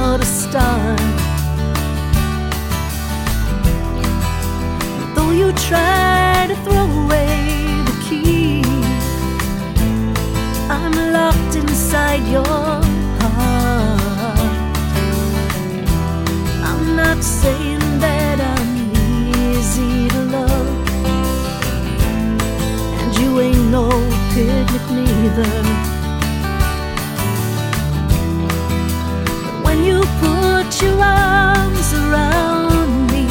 how to start. Though you try to throw away the key, I'm locked inside your heart. I'm not saying that I'm easy to love, and you ain't no picnic neither. But when you put your arms around me,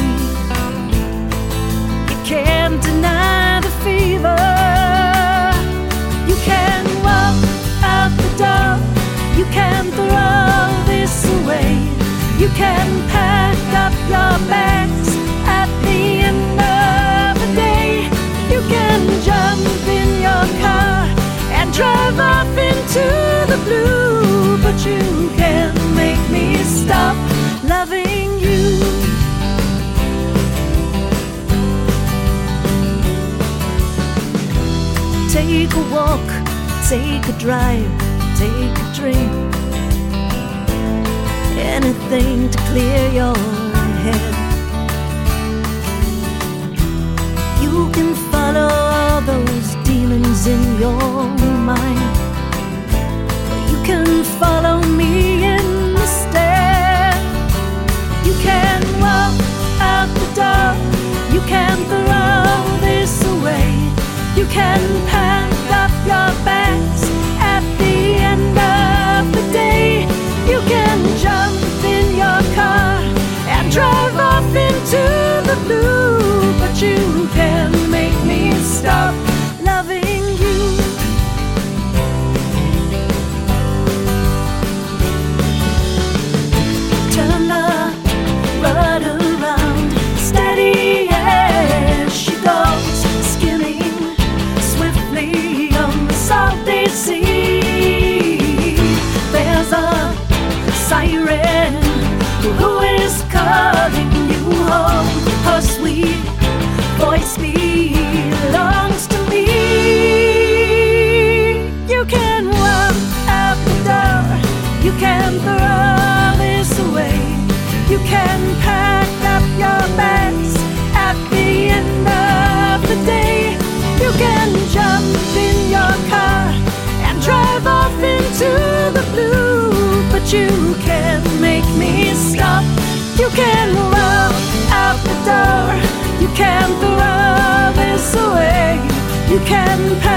you can't deny the fever. You can walk out the door, you can throw this away, you can pack up your bags at the end of the day. You can jump in your car and drive off into the blue, but you can't make me stop loving you. Take a walk, take a drive, take a drink, anything to clear your head. You can follow all those demons in your mind, or you can follow me instead. You can walk out the door, you can throw this away, you can pack up your bags at the end of the day. You can jump in your car and drive off into the blue, but you can't make me stop loving you. Turn the rud around, steady as she goes, skimming swiftly on the salty sea. There's a siren who is calling you home. Her sweet voice belongs to me. You can walk out the door, you can throw this away, you can pack up your bags at the end of the day. You can jump in your car and drive off into the blue, but you can't make me stop. You can walk out the door, you can throw this away, you can